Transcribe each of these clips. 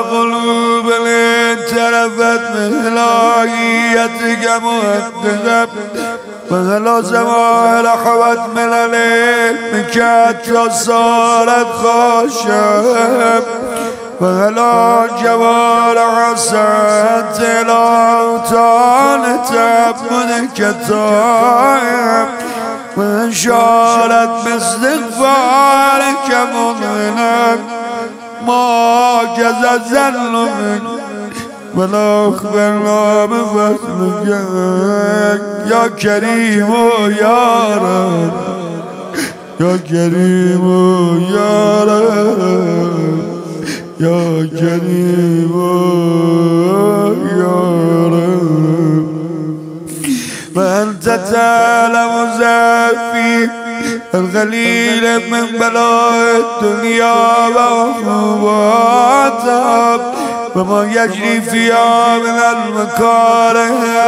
القلوب لانترفت من لاهيتك مهددة وهلا زمان حوت من العلم حتى صارت خاشعة وهلا جمال حسنت الأوطان تبنك تائب وانشارت باستغفارك مضنا ما جزى ظلمك ولا أخبرنا بفضلك يا كريم يا رب يا كريم يا رب يا كريم يا رب وأنت تعلم زافي الغليل من بلاء الدنيا وعقوباتها وما يجري فيها من المكاره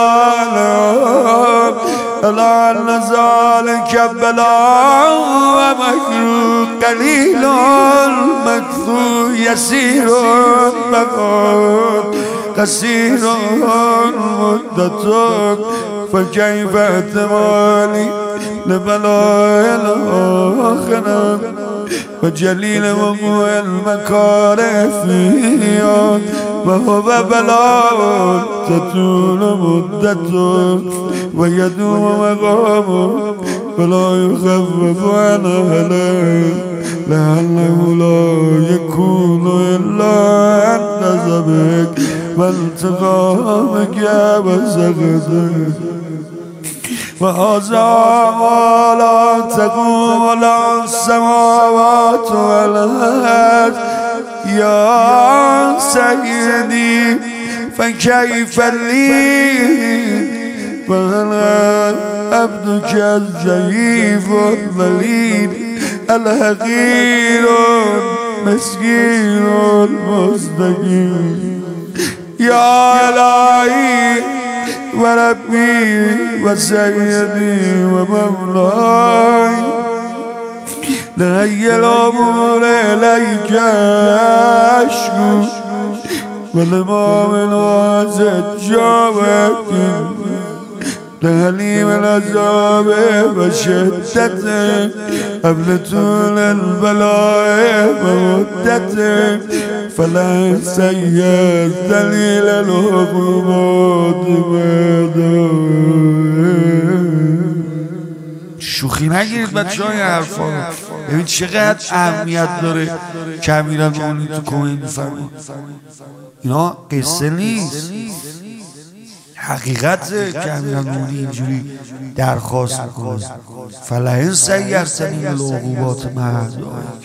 ألا أن ذلك بلاء ومكروه قليل مكثور يسير مقام قصير مدتك فكيف احتمالي لبلاء الآخرة وجليل وقوع المكاره فيها وهو بلاء تطول مدته ويدوم مقامه ولا يخفف عن أهله لعله لا يكون إلا عن نسبك والتقامك يا بسختك وهذا ولا تقوم ولا السماوات والأرض يا سيدي فكيف لي وأنا عبدك الضعيف الذليل الحقير المسكين المستقيم يا إلهي وربي وسيدي ومولاي لهي الأمور إليك أشكو والإمام الواسط جاوبك لهليم العذاب وشدته قبل طول البلاء ومدته فلا سيد دليل العقوبات شوخی نگیرید بچه های حرفا رو ببین چقدر اهمیت داره که امیرالمومنین تو کمین میفرمه اینا قصه نیست حقیقته که امیرالمومنین اینجوری درخواست میکنه فلئن سیرتنی العقوبات مع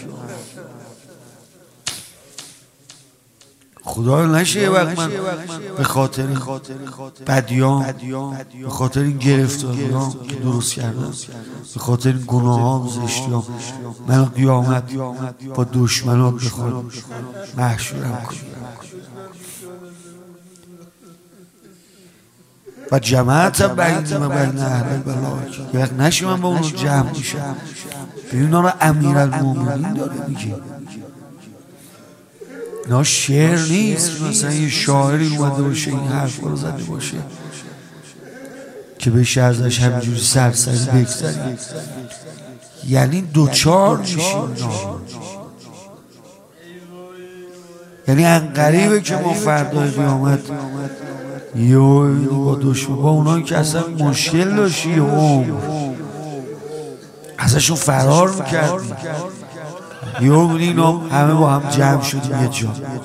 خدا نشه یه وقت من به خاطر این بدیام به خاطر این گرفتاریام که درست کردم به خاطر این گناهام زشتیام من قیامت با دشمنات بخواد محشورم کنم و جماعت بینی و بین اهل بلاء یه وقت نشه من با اونو جمع میشم ببین اینا رو امیرالمومنین داره میگه اینا شعر نیست مثلا یه شاعری اومده باشه این حرف رو زده باشه که بشه ازش همینجوری سرسری بگذاریم یعنی دوچار میشیم یعنی انقریبه که ما فردای قیامت با دشمن با اونایی که اصلا مشکل داشتی ازشون فرار میکردی اینا همه با هم جمع شدیم یه جا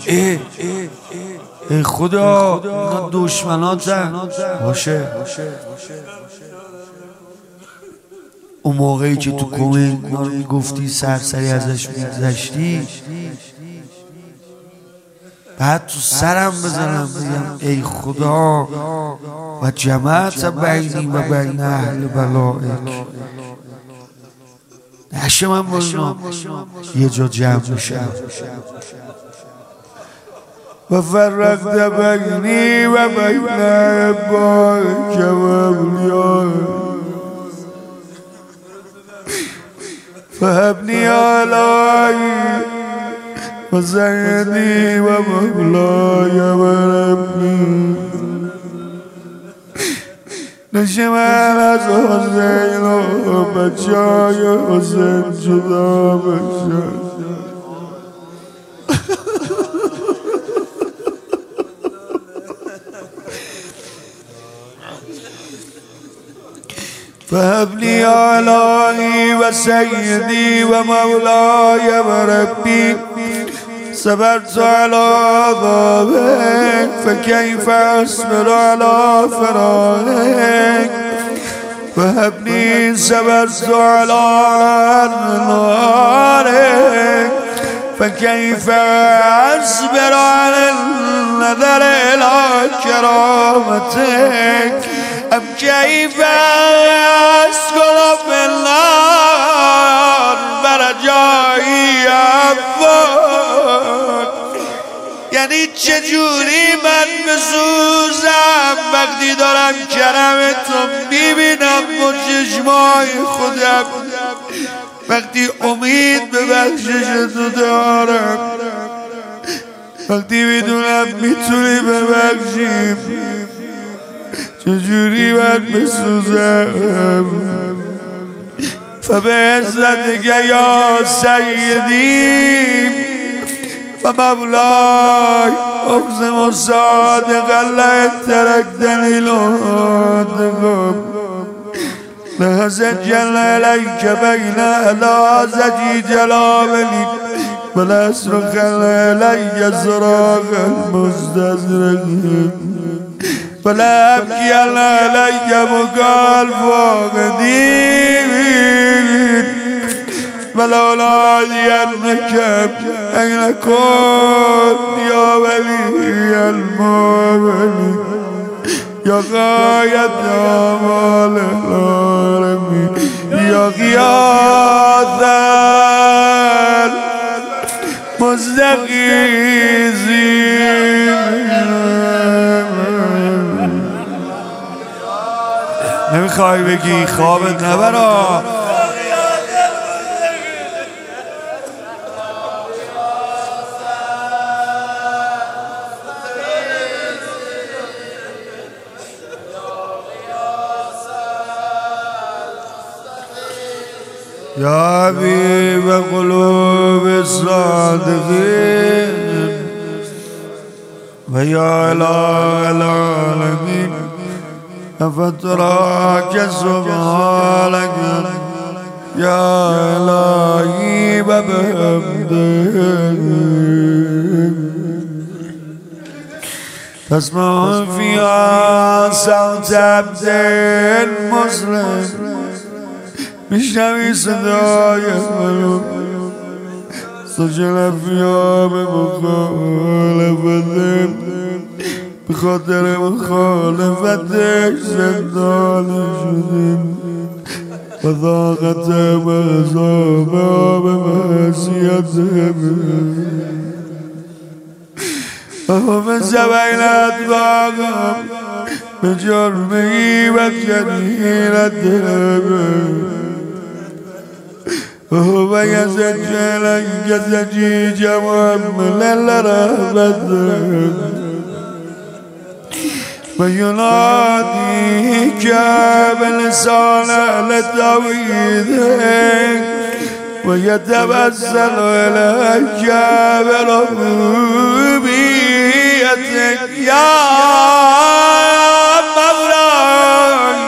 ای خدا اینا دشمناتن باشه اون موقعی که تو کمین اینا رو میگفتی سرسری ازش میگذشتی بعد تو سرم بزنم بگم ای خدا و جماعت بینی و بین اهل بلائک نشه من با اینا یه جا جمع بشم و فرقت بینی و بین عبادک و اولیائک فهبنی الهی وسيدي ومولاي وربي نشمل از حسین و بچه‌های حسین جدا بشن فهب لي إلهي وسيدي ومولاي وربي صبرت على عذابك فكيف أصبر على فراقك وهب لي صبرت على نارك فكيف أصبر على النظر إلى كرامتك أم كيف أسكن في النار برجائي عفوك یعنی چجوری من بسوزم وقتی دارم کرمتو میبینم با چشمای خودم وقتی امید به بخششتو دارم وقتی میدونم میتونی ببخشیم چجوری من بسوزم فبعزتك يا سيدي ومولاي أقسم صادقا لا تركتني لوحدكم لأسجل إليك بين ألازتي جلابني ولا أصرخن إلي صراخ المستزرقين ولا أبكي عليك بكاء الفاقدين ولولا أنك أين كنت يا ولي المؤمنين يا غاية أمال العالمين يا غياث المستغيثين نمیخوای بگی خوابت نبرا يا حبيب قلوب الصادقين ويا إله العالمين أفتراك سبحانك يا إلهي وبحمدك تسمع فيها صوت عبد مسلم میشنوی صدای منو سجل فیا به مخالفتم به خاطر مخالفتش زندانی شدیم و ضاقتم عذابم به معصیتم و هم زبین اتباقم به جرمی و جنیرتم وهو يسجل كسجيج محمل لرحمته ويناديك بلسان لتوحيدك ويتبسل إليك بربوبيتك يا مولاي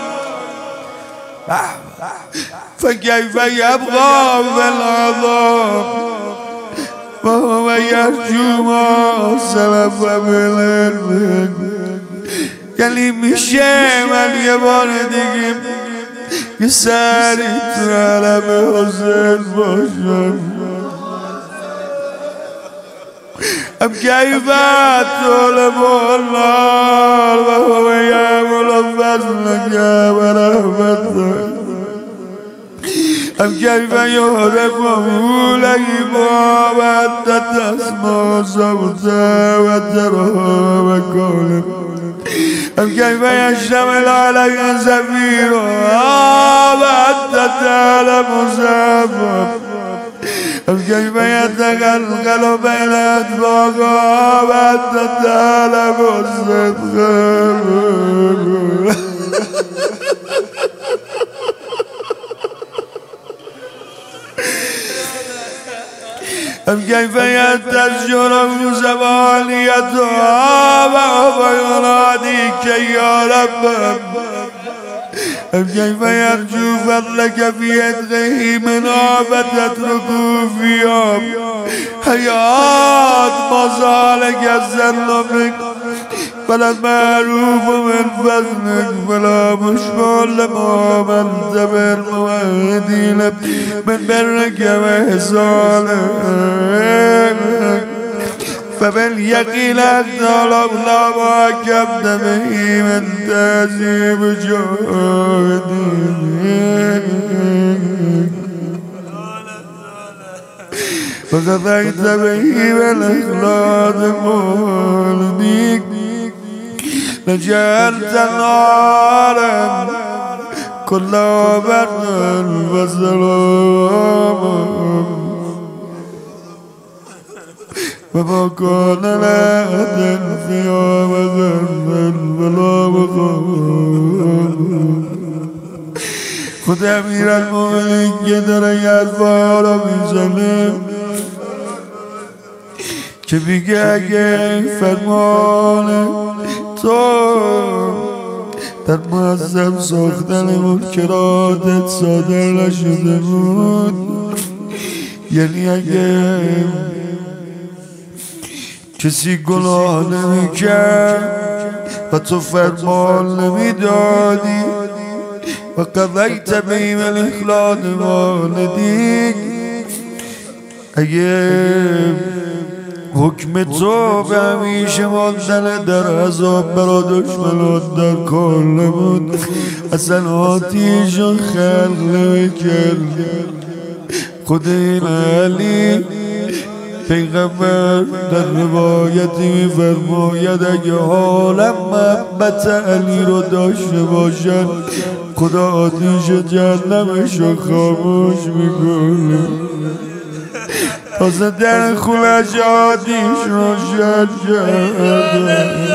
فكيف يبقى في العذاب وهو يرجو ما سلف من العلم یعنی میشه من یه بار دیگه یه سری تو علم حسین باشم ام كيف طلب النار وهو يعمل فضلك ورحمتك أم كيف يهرب ليبا وأنت تسمع صوته وترى وقوله أم كيف يشتمل عليك زفيرا وأنت تعلم سبب كيف يتقلقل بين أطباقها وأنت تعلم الصدق كيف يتشجر زمانيتها وهو يناديك يا رب كيف يرجو فضلك في يده منها فتتركه في يوم حياة ما زالك يزل بك فلا معروف من فضلك فلا مشكل لما عملت بالموادين من برك وإحسانك فباليقين أطلب ما كبت به من تهذيب جهدي وقضيت به بالإخلاص مولديك لجعلت النار كلها بردا وسلاما وما كان لا تنفيا وذنبا ولا مقام خود امیر المؤمنین که داره حرفا را میزنه که میگه اگه فرمان تو در معظم ساختن منکراتت صادر نشده بود یعنی اگه کسی گناه نمی‌کرد و تو فرمان نمیدادی و قضیت بهم الإخلاص والدیک اگه حکم تو به همیشه ماندن در عذاب برا دشمنات در کار نبود اصلا آتیشو خلق نمی‌کرد خود این علی پیغمبر در روایتی می‌فرماید اگه حالم محبت علی رو داشته باشد خدا آتیش جهنمش رو خاموش میکنه تازه در خونش آتیش روشن شد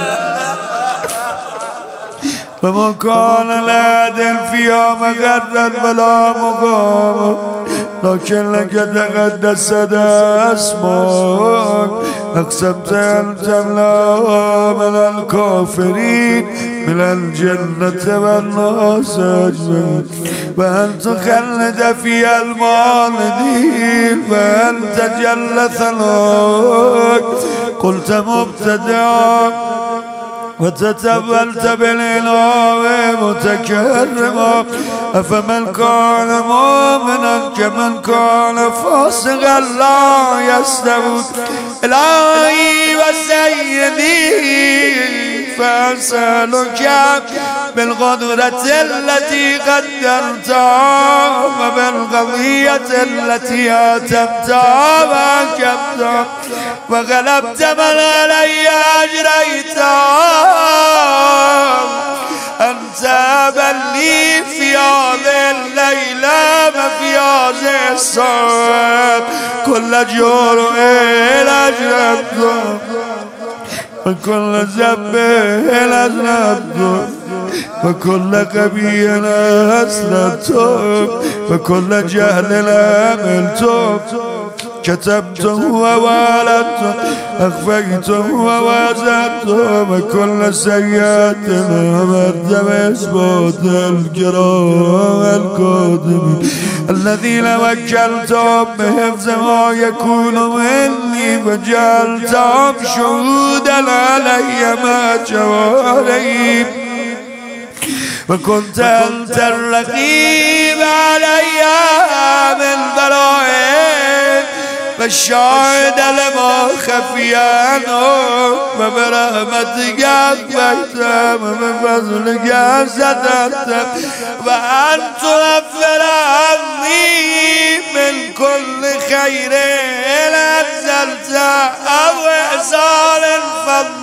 فما كان العدل فيها مغرا ولا مقام لكن لك تقدست اسماك اقسمت ان تملا من الكافرين من الجنة والناس اجمعين وان تخلد في المالدين وان تجل ثناك قلت مبتدأ وتتبلت بالإله متكرما أفمن كان مؤمنا كمن كان فاسقا لا يستوون إلهي وسيدي فأسألك بالقدرة التي قدرتها وبالقضية التي أتمتها وأنكبتها وغلبت من علي أجريتها أنت بلي في هذه الليلة وفي هذه الساعة كل جرء أجربته وكل ذنب أذنبته وكل قبيح أسرته وكل جهل عملته كتبته ووالدته أخفيته ووزرته وكل سيئة أمرت بإثبات الكرام الكاتبين الذين وكلتهم بحفظ ما يكون مني وجعلتهم شهودا علي مع جوارهم وكنت أنت الرقيب علي من ضرائب والشاهد لما خفي عنه وبرحمتك أخفيت وبفضلك سترت وأن تغفر عني من كل خير أنزلت أو إحسان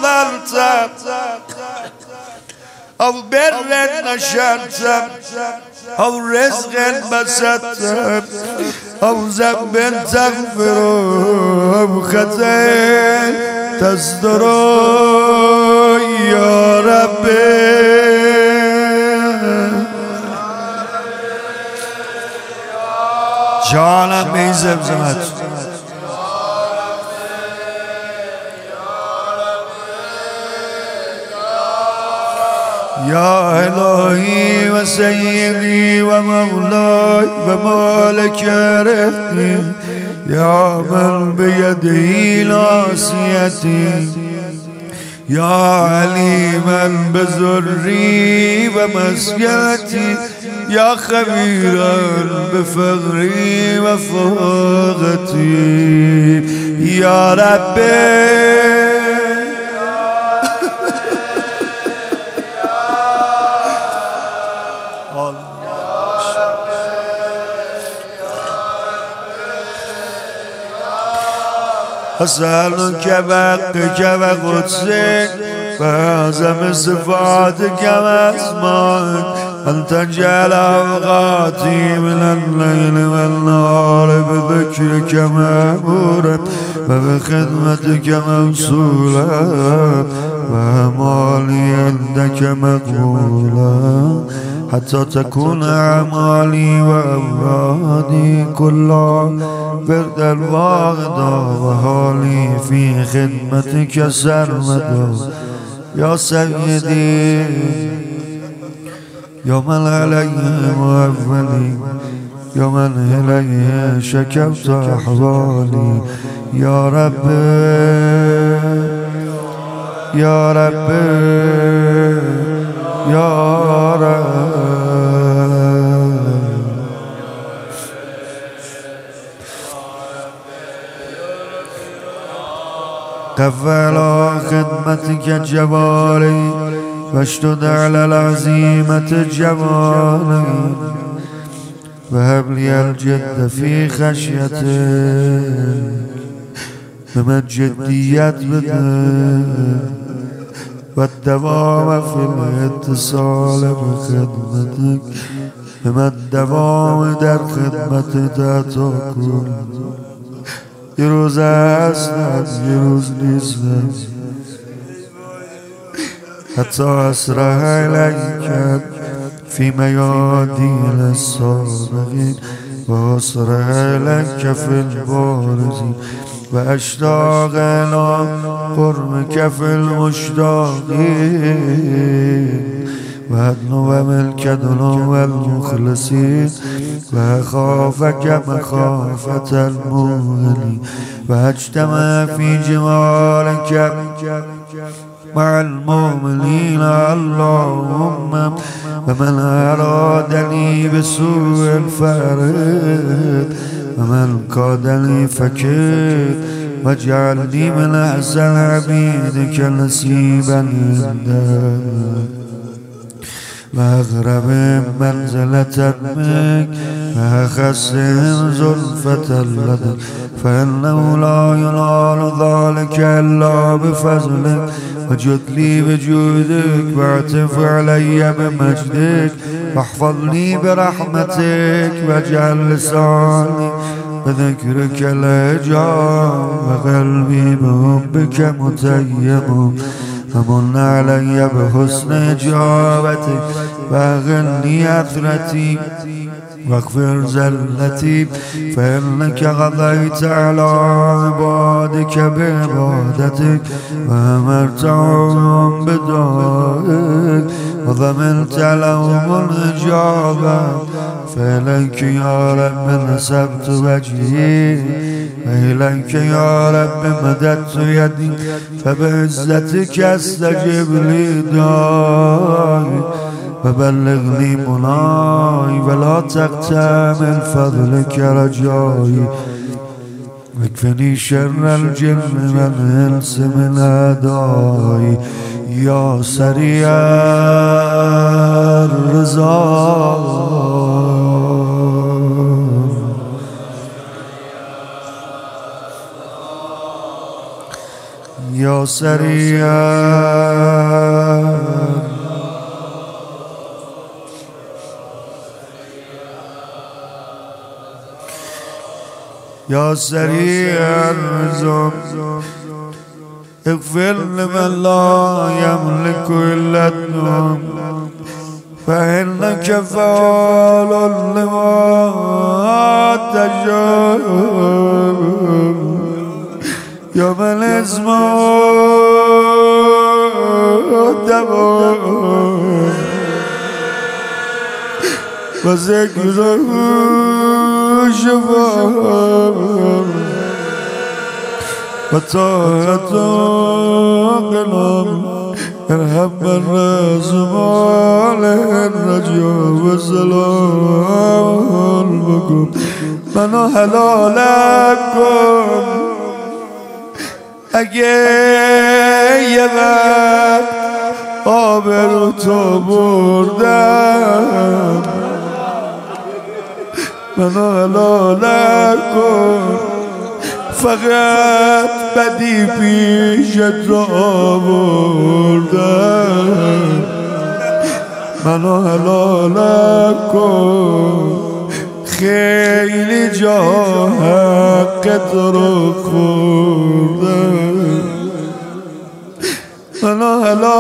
فضلت أو بر نشرت أو رزق بسطت أو ذنب تغفر أو خطأ تصدر يا ربي جانم به زمزمت يا إلهي وسيدي ومولاي ومالك رحمي يا من بيده ناصيتي يا عليما بزري ومسكنتي يا خبيرا بفقري وفاقتي يا ربي أسألك بحقك وقدسك وأعظم صفاتك وأسمائك أن تجعل أوقاتي من الليل والنهار بذكرك مأمورا وبخدمتك موصولا وأعمالي عندك مقبولا حتى تكون أعمالي وأورادي كلها بردا واغدا وحالي في خدمتك سرمدا يا سيدي يا من عليه مؤولي يا من إليه شكوت أحوالي يا رب يا رب يا رب قفل خدمتك جبالي واشتد على العزيمة جبالي وهب لي الجد في خشيتك بما الجديات بدك والدوام في الاتصال بخدمتك بما الدوام در خدمت تكون يروز أسند يروز نزند حتى أسرع إليك في ميادين السابقين وأسرع إليك في البارزين وأشتاق إلى قربك في المشتاقين وأدنو ملك دنو المخلصين وأخافك مخافة المؤمنين وأجتمع في جمالك مع المؤمنين اللهم ومن أرادني بسوء الفرد ومن قادني فكيد واجعلني من أحسن عبيدك نصيبا عندك وأقرب منزلة منك وأخسهم زلفة لديك فإنه لا ينال ذلك إلا بفضلك وجد لي بجودك واعطف علي بمجدك واحفظني برحمتك واجعل لساني بذكرك الهجاء وقلبي بحبك متيم فمن علي بحسن إجابتك وأغني أثرتي واغفر زلتي فإنك قضيت على عبادك بعبادتك وأمرتهم بدعائك وضمنت لهم الإجابة فإليك يا رب نسبت وجهي وإليك يا رب مددت يدي فبعزتك استجب لي داعي وبلغني مناي ولا تقطع من فضلك رجائي واكفني شر الجن والإنس من أعدائي يا سريع الرضا يا سريع يا سريع النظام اغفر لمن لا يملك إلا النوم فإنك فعال لما تشاء يا من اسمه تمام وذكره شفاء وطاعة قلم ارحم من رازم عليه الرجاء والسلام بكم منو حلالكم اگه یه وقت آبرو تو بردم منو حلالکن فقط بدی پیشت را آوردم منو حلالکن خیلی جا حقت رو خوردم منو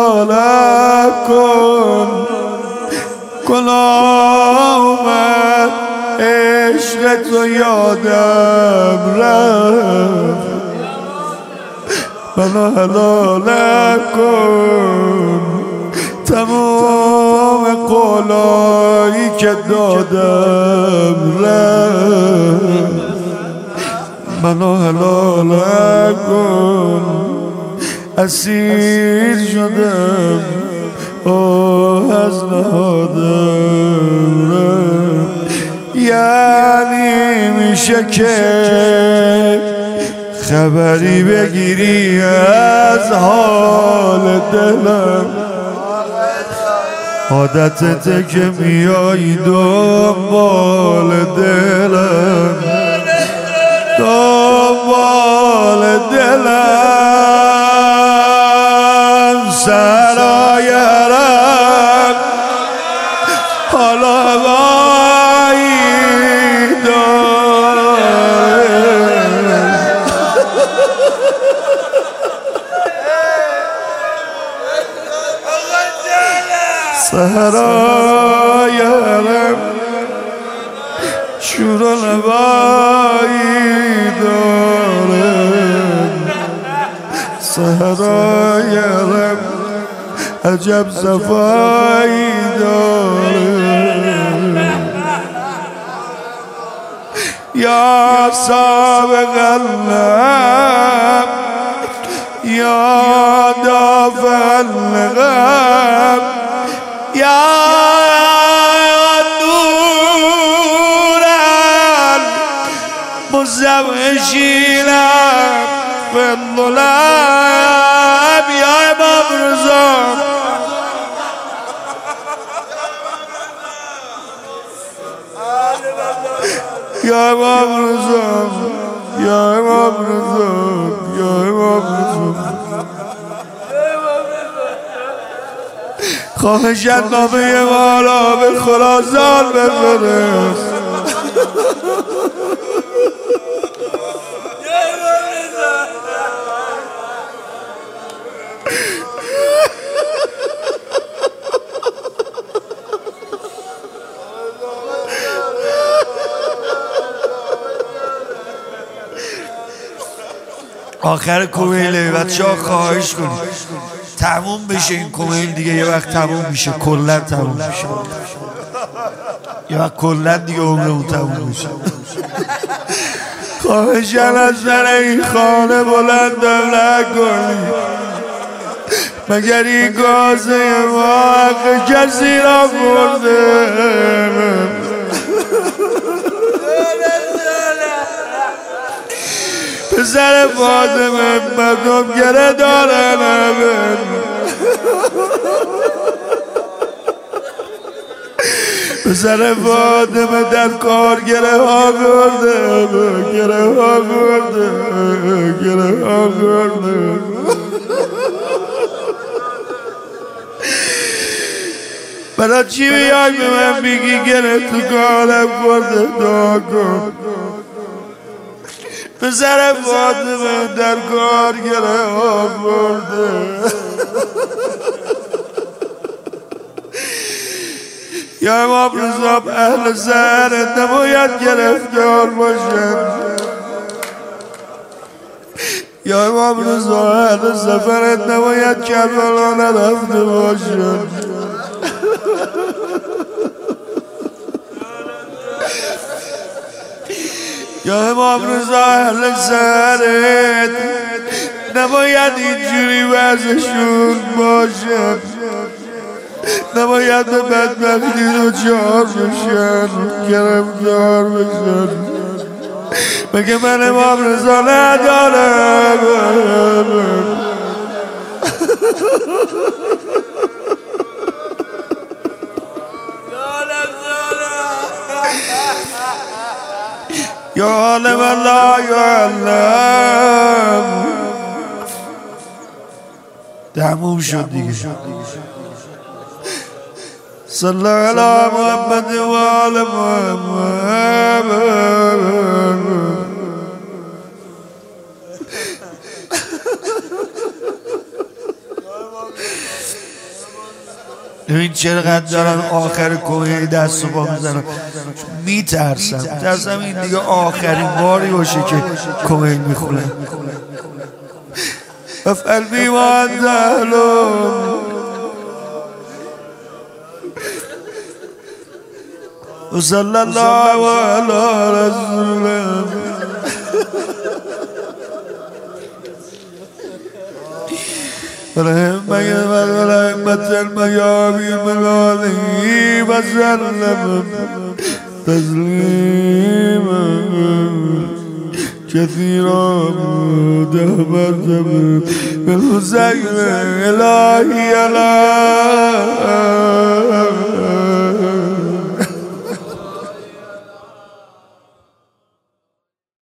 حلالکن گناه اومد عشقت رو یادم رفت منو حلالکن تمام قولایی که دادم رفت منو حلالکن اسیر شدم از نهادم رفت یعنی میشه که خبری بگیری از حال دلم عادتته که میای دنبال دلم دنبال دلم سرای حرم حالا وایی داره سرای حرم شور و نوایی داره سرای حرم عجب صفایی داره یا سابق النعم یا دافع النقم یا نور المزوجین فی الظلام یا امام رضا یا امام رضا یا امام رضا یا امام رضا خواهشت نامه ما را به خراسان بفرست آخر کومیله بچه ها خواهش کنید تموم بشه این کومیل دیگه یه وقت تموم میشه کلن تموم میشه یه وقت کلن دیگه عمرمون تموم میشه خواهشن از سر این خانه بلندم نکنی مگر این گازه ما حق کسی را برده پسر فاطمه مردم گره دارن پسر فاطمه در کار گره ها خورده گره ها خورده گره ها خورده برای چی بیای به من بگی گره تو کارم خورده دعا کن پسر فاطمه در کارگره آورده. یا امام رضا اهل سحرت نباید گرفتار باشند. یا امام رضا اهل سفرت نباید کربلا نرفته باشند. یا امام رضا اهل سحرت نباید اینجوری وضعشون باشد، نباید به بدبختی دچار بشن، گرفتار بشن. مگه من امام رضا ندارم؟ یا عالم الله یا علم. تموم شد دیگه. صلی علی محمد و آل محمد. این چرا دارن آخر کوهی دست و پا میزنن؟ میترسم این دیگه آخرین باری باشه که کوهی میخونه. افعل بی ما انت اهلم و صلی الله علی رسوله. ولهمت الميامين من عليه وسلم تسليما كثيرا دهبت من حسين إلهي